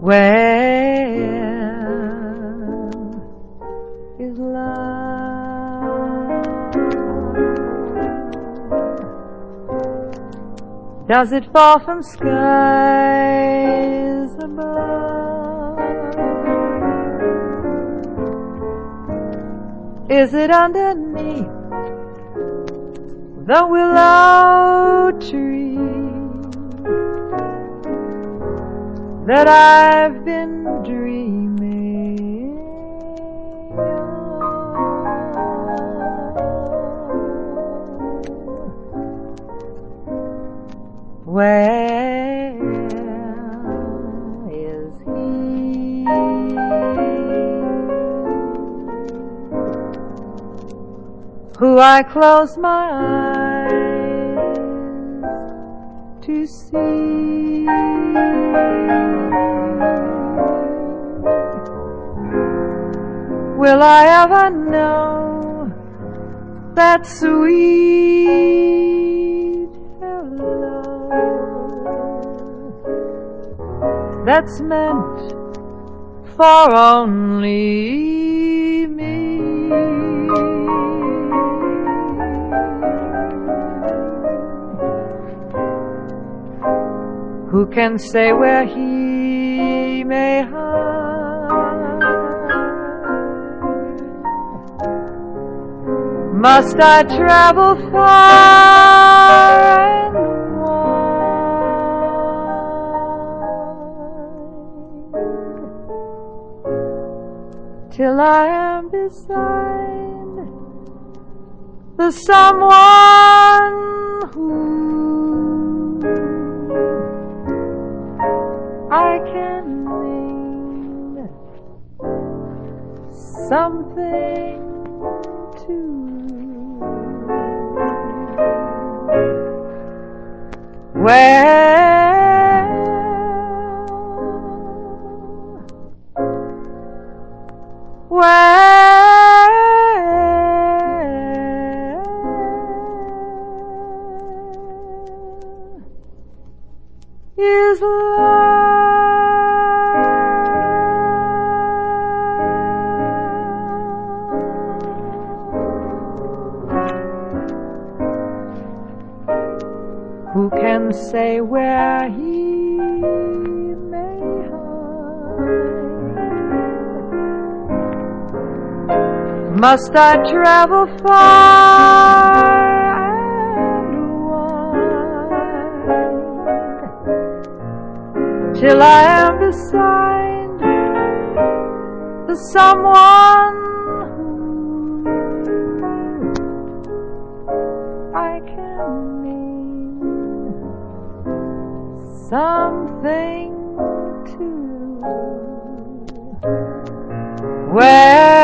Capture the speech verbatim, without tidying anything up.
Where is love? Does it fall from skies above? Is it underneath the willow tree that I've been dreaming of? Where is he who I close my eyes to see? Will I ever know that sweet hello that's meant for only me? Who can say where he may hide? Must I travel far and wide till I am beside the someone who I can mean something to? Where, where is love? Who can say where he may hide? Must I travel far and wide till I am beside the someone who I can mean something to? Where